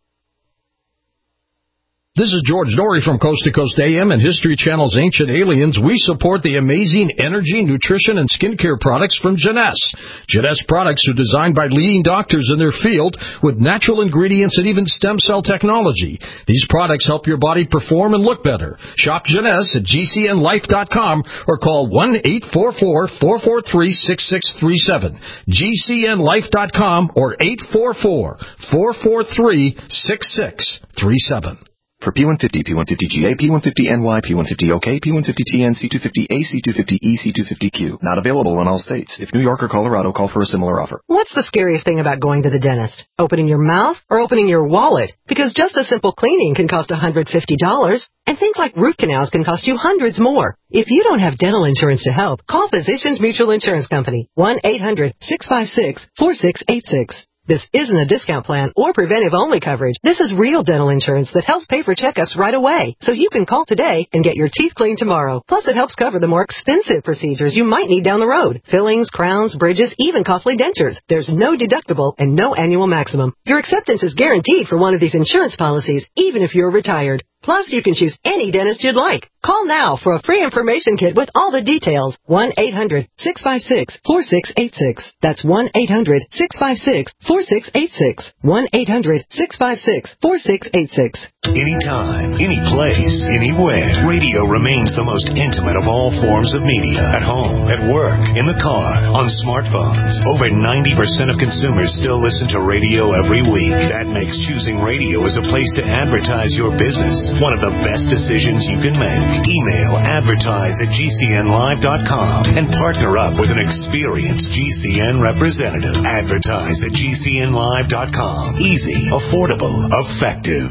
This is George Dory from Coast to Coast A M and History Channel's Ancient Aliens. We support the amazing energy, nutrition, and skincare products from Jeunesse. Jeunesse products are designed by leading doctors in their field with natural ingredients and even stem cell technology. These products help your body perform and look better. Shop Jeunesse at g c n life dot com or call one eight four four, four four three, six six three seven. g c n life dot com or eight four four, four four three, six six three seven. For P one fifty, P one fifty G A, P one fifty N Y, P one fifty O K, P one fifty T N, C two fifty A, C two fifty E, C two fifty Q. Not available in all states. If New York or Colorado, call for a similar offer. What's the scariest thing about going to the dentist? Opening your mouth or opening your wallet? Because just a simple cleaning can cost one hundred fifty dollars, and things like root canals can cost you hundreds more. If you don't have dental insurance to help, call Physicians Mutual Insurance Company, one eight hundred, six five six, four six eight six. This isn't a discount plan or preventive-only coverage. This is real dental insurance that helps pay for checkups right away, so you can call today and get your teeth cleaned tomorrow. Plus, it helps cover the more expensive procedures you might need down the road. Fillings, crowns, bridges, even costly dentures. There's no deductible and no annual maximum. Your acceptance is guaranteed for one of these insurance policies, even if you're retired. Plus, you can choose any dentist you'd like. Call now for a free information kit with all the details. one eight hundred, six five six, four six eight six. That's one eight hundred, six five six, four six eight six. one eight hundred, six five six, four six eight six. Anytime, any place, anywhere. Radio remains the most intimate of all forms of media. At home, at work, in the car, on smartphones. Over ninety percent of consumers still listen to radio every week. That makes choosing radio as a place to advertise your business one of the best decisions you can make. Email advertise at g c n live dot com and partner up with an experienced G C N representative. Advertise at g c n live dot com. Easy, affordable, effective.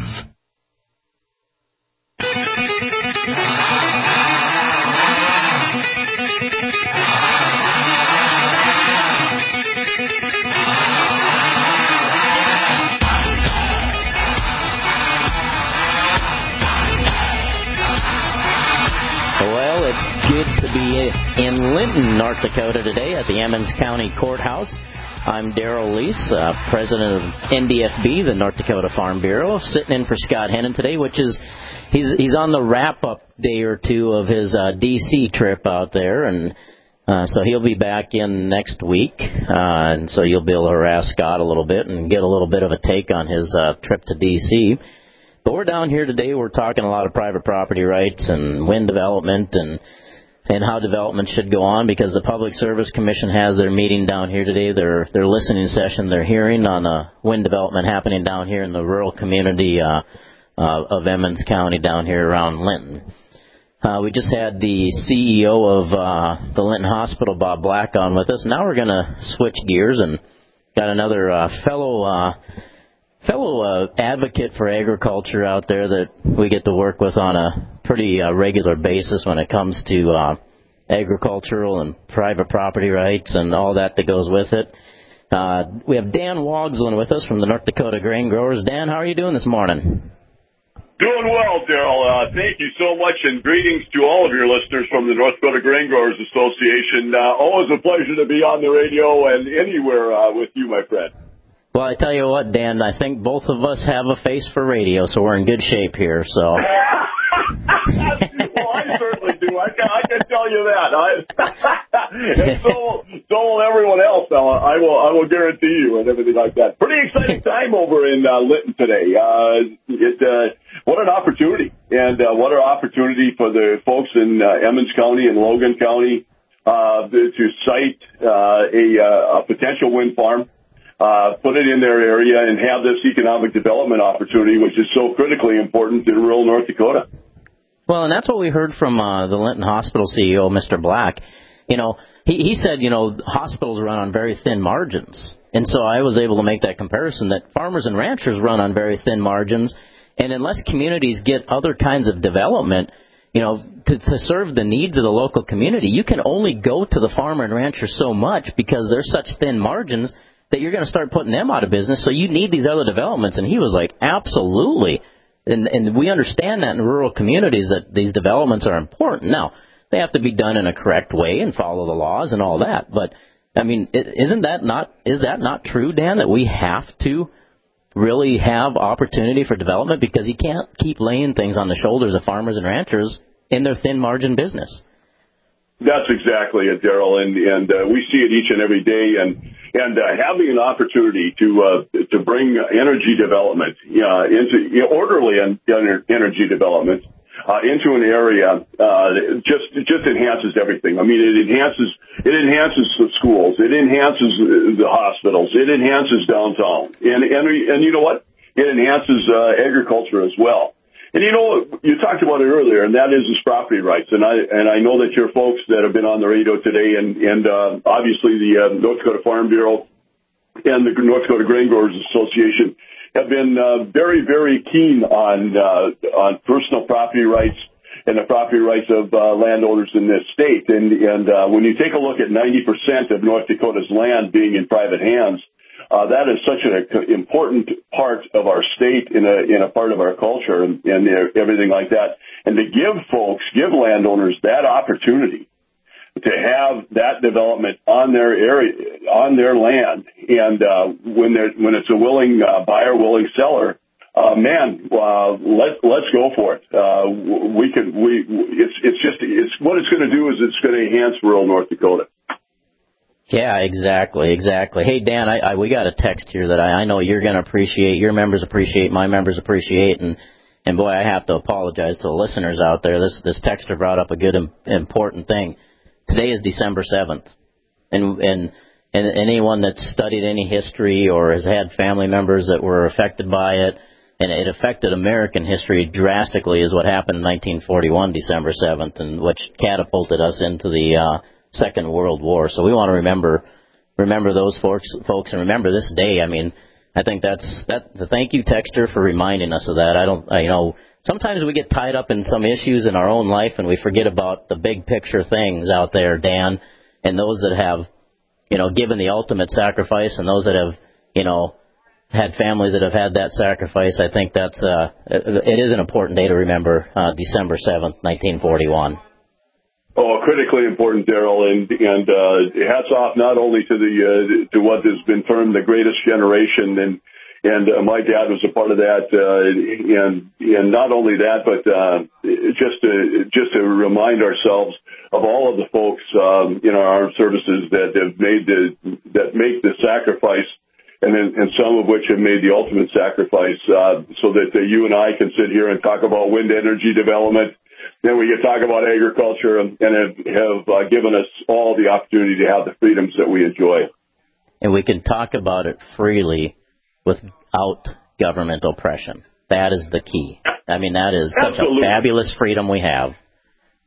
Well, it's good to be in Linton, North Dakota today at the Emmons County Courthouse. I'm Darrell Lease, uh, president of N D F B, the North Dakota Farm Bureau, sitting in for Scott Hennon today, which is, he's he's on the wrap-up day or two of his uh, D C trip out there, and uh, so he'll be back in next week, uh, and so you'll be able to harass Scott a little bit and get a little bit of a take on his uh, trip to D C. But we're down here today, we're talking a lot of private property rights and wind development and and how development should go on, because the Public Service Commission has their meeting down here today, their their listening session, their hearing on uh, wind development happening down here in the rural community uh, uh, of Emmons County down here around Linton. Uh, we just had the C E O of uh, the Linton Hospital, Bob Black, on with us. Now we're going to switch gears and got another uh, fellow uh, fellow uh, advocate for agriculture out there that we get to work with on a pretty uh, regular basis when it comes to uh, agricultural and private property rights and all that that goes with it. Uh, we have Dan Wogslin with us from the North Dakota Grain Growers. Dan, how are you doing this morning? Doing well, Daryl. Uh, thank you so much, and greetings to all of your listeners from the North Dakota Grain Growers Association. Uh, always a pleasure to be on the radio and anywhere uh, with you, my friend. Well, I tell you what, Dan, I think both of us have a face for radio, so we're in good shape here. So. Well, I certainly do. I can, I can tell you that. I, and so, so will everyone else. Now, I will, I will guarantee you, and everything like that. Pretty exciting time over in uh, Linton today. Uh, it, uh, what an opportunity, and uh, what an opportunity for the folks in uh, Emmons County and Logan County uh, to site uh, a, uh, a potential wind farm. Uh, put it in their area and have this economic development opportunity, which is so critically important to rural North Dakota. Well, and that's what we heard from uh, the Linton Hospital C E O, Mister Black. You know, he, he said, you know, hospitals run on very thin margins. And so I was able to make that comparison that farmers and ranchers run on very thin margins. And unless communities get other kinds of development, you know, to, to serve the needs of the local community, you can only go to the farmer and rancher so much because there's such thin margins that you're going to start putting them out of business, so you need these other developments. And he was like, absolutely. And, and we understand that in rural communities that these developments are important. Now, they have to be done in a correct way and follow the laws and all that. But, I mean, isn't that not, is that not true, Dan, that we have to really have opportunity for development because you can't keep laying things on the shoulders of farmers and ranchers in their thin margin business? That's exactly it, Daryl, and and uh, we see it each and every day, and and uh, having an opportunity to uh, to bring energy development uh, into you know, orderly and energy development uh, into an area uh, just just enhances everything. I mean, it enhances it enhances the schools, it enhances the hospitals, it enhances downtown, and and and you know what? It enhances uh, agriculture as well. And you know, you talked about it earlier, and that is his property rights. And I and I know that your folks that have been on the radio today, and and uh, obviously the uh, North Dakota Farm Bureau and the North Dakota Grain Growers Association have been uh, very, very keen on uh, on personal property rights and the property rights of uh, landowners in this state. And and uh, when you take a look at ninety percent of North Dakota's land being in private hands. Uh, that is such an important part of our state in a in a part of our culture and, and everything like that. And to give folks, give landowners that opportunity to have that development on their area, on their land, and uh, when they're, when it's a willing uh, buyer, willing seller, uh, man, uh, let let's go for it. Uh, we can we it's it's just it's what it's going to do is it's going to enhance rural North Dakota. Yeah, exactly, exactly. Hey, Dan, I, I, we got a text here that I, I know you're going to appreciate, your members appreciate, my members appreciate, and, and boy, I have to apologize to the listeners out there. This this texter brought up a good, important thing. Today is December seventh, and, and, and anyone that's studied any history or has had family members that were affected by it, and it affected American history drastically, is what happened in nineteen forty-one, December seventh, and which catapulted us into the uh Second World War. So we want to remember remember those folks, folks, and remember this day. I mean, I think that's that. The thank you, texter, for reminding us of that. I don't, I, you know, sometimes we get tied up in some issues in our own life, and we forget about the big picture things out there, Dan, and those that have, you know, given the ultimate sacrifice, and those that have, you know, had families that have had that sacrifice. I think that's uh, it is an important day to remember. Uh, December seventh, nineteen forty-one. Oh, critically important, Daryl, and and uh, hats off not only to the uh, to what has been termed the greatest generation, and and uh, my dad was a part of that, uh, and and not only that, but uh, just to just to remind ourselves of all of the folks um, in our armed services that have made the that make the sacrifice, and then, and some of which have made the ultimate sacrifice, uh, so that uh, you and I can sit here and talk about wind energy development. Then we can talk about agriculture and have, have uh, given us all the opportunity to have the freedoms that we enjoy. And we can talk about it freely without government oppression. That is the key. I mean, that is Absolutely. Such a fabulous freedom we have.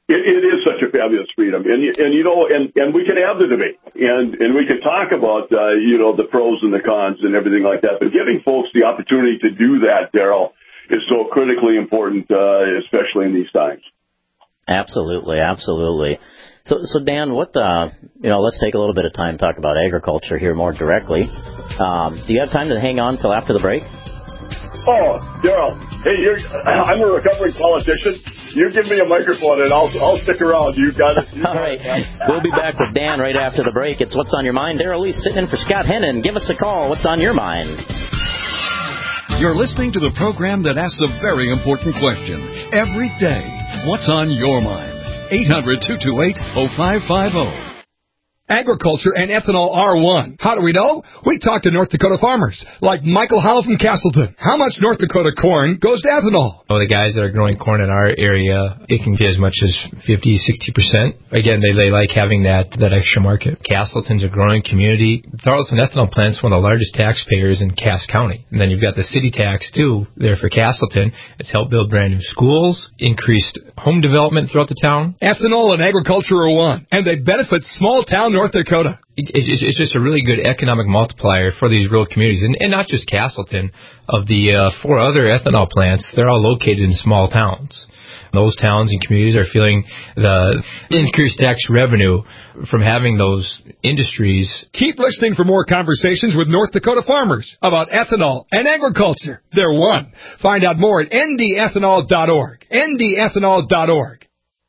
It, it is such a fabulous freedom, and and you know, and, and we can have the debate, and and we can talk about uh, you know the pros and the cons and everything like that. But giving folks the opportunity to do that, Daryl, is so critically important, uh, especially in these times. Absolutely, absolutely. So, so Dan, what uh, you know? Let's take a little bit of time to talk about agriculture here more directly. Um, do you have time to hang on till after the break? Oh, Daryl, hey, you're, I'm a recovering politician. You give me a microphone and I'll I'll stick around. You got it. You All right. We'll be back with Dan right after the break. It's What's on Your Mind. Daryl Lee sitting in for Scott Hennon. Give us a call. What's on your mind? You're listening to the program that asks a very important question every day. What's on your mind? eight hundred, two two eight, oh five five oh. Agriculture and ethanol are one. How do we know? We talked to North Dakota farmers, like Michael Howell from Castleton. How much North Dakota corn goes to ethanol? Oh, the guys that are growing corn in our area, it can be as much as fifty, sixty percent. Again, they, they like having that, that extra market. Castleton's a growing community. Tarleton Ethanol Plant's one of the largest taxpayers in Cass County. And then you've got the city tax, too, there for Castleton. It's helped build brand new schools, increased home development throughout the town. Ethanol and agriculture are one, and they benefit small-town North Dakota. It's just a really good economic multiplier for these rural communities, and, and not just Castleton. Of the uh, four other ethanol plants, they're all located in small towns. Those towns and communities are feeling the increased tax revenue from having those industries. Keep listening for more conversations with North Dakota farmers about ethanol and agriculture. They're one. Find out more at N D ethanol dot org. N D ethanol dot org.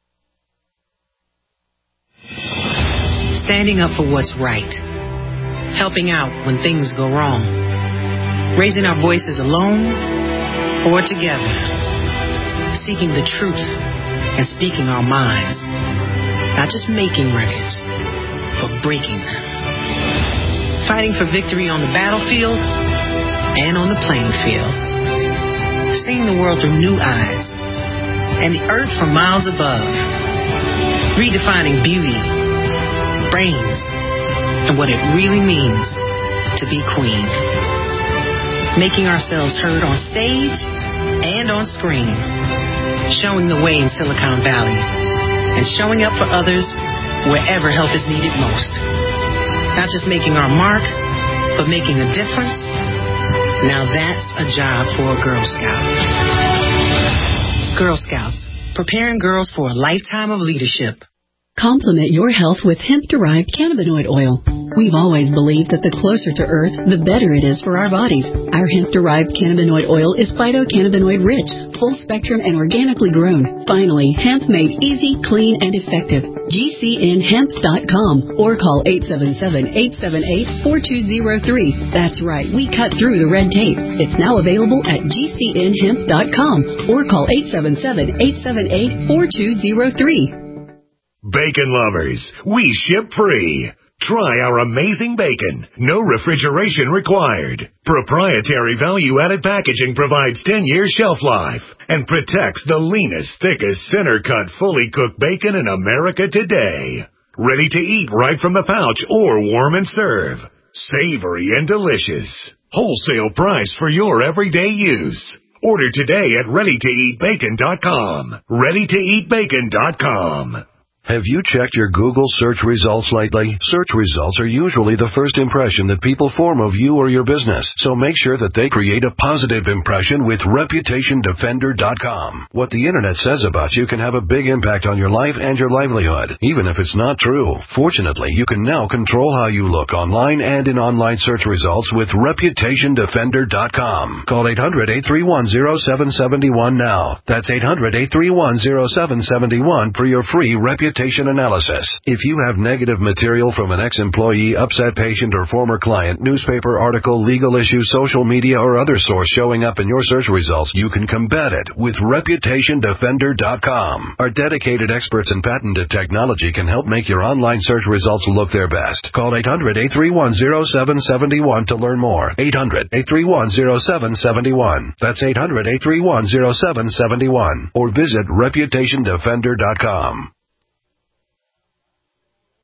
Standing up for what's right, helping out when things go wrong, raising our voices alone or together, seeking the truth and speaking our minds, not just making records, but breaking them, fighting for victory on the battlefield and on the playing field, seeing the world through new eyes and the earth from miles above, redefining beauty, brains, and what it really means to be queen. Making ourselves heard on stage and on screen. Showing the way in Silicon Valley. And showing up for others wherever help is needed most. Not just making our mark, but making a difference. Now that's a job for a Girl Scout. Girl Scouts, preparing girls for a lifetime of leadership. Complement your health with hemp-derived cannabinoid oil. We've always believed that the closer to Earth, the better it is for our bodies. Our hemp-derived cannabinoid oil is phytocannabinoid-rich, full-spectrum, and organically grown. Finally, hemp made easy, clean, and effective. G C N hemp dot com or call eight seven seven, eight seven eight, four two zero three. That's right, we cut through the red tape. It's now available at G C N hemp dot com or call eight seven seven, eight seven eight, four two zero three. Bacon lovers, we ship free. Try our amazing bacon. No refrigeration required. Proprietary value-added packaging provides ten year shelf life and protects the leanest, thickest, center-cut, fully cooked bacon in America today. Ready to eat right from the pouch or warm and serve. Savory and delicious. Wholesale price for your everyday use. Order today at ready to eat bacon dot com. ready to eat bacon dot com. Have you checked your Google search results lately? Search results are usually the first impression that people form of you or your business, so make sure that they create a positive impression with reputation defender dot com. What the internet says about you can have a big impact on your life and your livelihood, even if it's not true. Fortunately, you can now control how you look online and in online search results with reputation defender dot com. Call eight hundred, eight three one, zero seven seven one now. That's eight hundred, eight three one, zero seven seven one for your free reputation analysis. If you have negative material from an ex-employee, upset patient, or former client, newspaper article, legal issue, social media, or other source showing up in your search results, you can combat it with reputation defender dot com. Our dedicated experts in patented technology can help make your online search results look their best. Call eight hundred, eight three one, zero seven seven one to learn more. eight hundred, eight three one, zero seven seven one. That's eight hundred, eight three one, zero seven seven one. Or visit reputation defender dot com.